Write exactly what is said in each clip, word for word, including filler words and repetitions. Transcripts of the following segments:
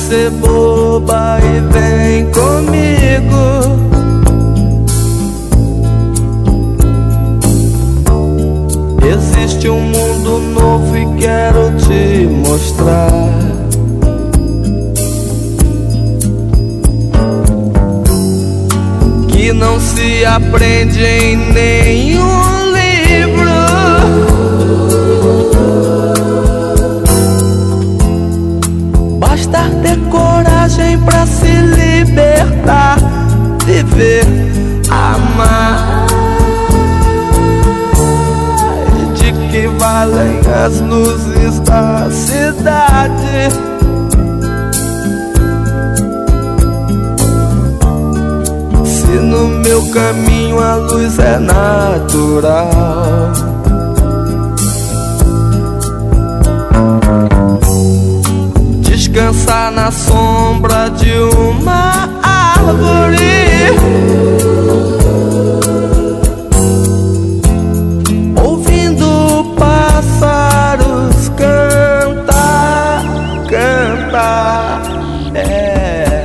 ser boba e vem comigo. Existe um mundo novo e quero te mostrar. Que não se aprende em nenhum livro. Basta ter coragem pra se libertar, viver, amar. De que valem as luzes da cidade? Se no meu caminho a luz é natural. Descansar na sombra de uma árvore, ouvindo pássaros cantar, cantar, é.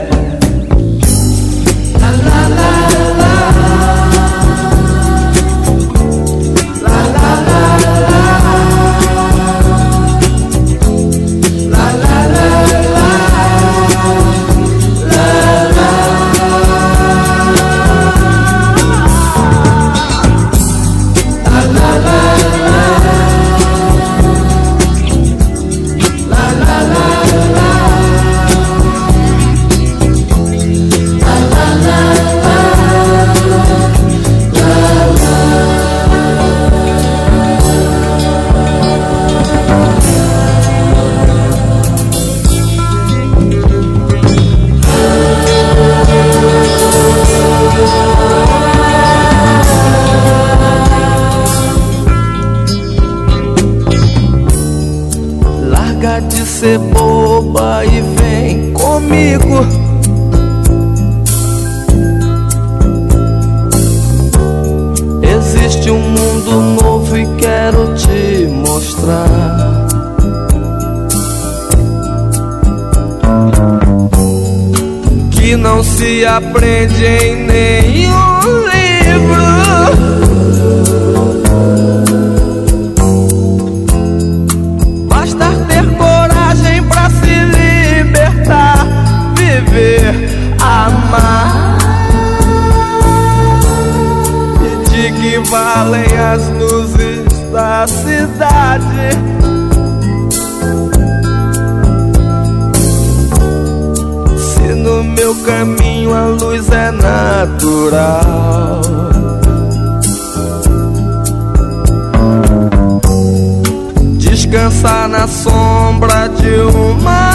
Larga de ser boba e vem comigo. Existe um mundo novo e quero te mostrar. Que não se aprende em nenhum livro. Basta ter coragem pra se libertar, viver, amar. E de que valem as luzes da cidade? Se no meu caminho a luz é natural. Descansar na sombra de uma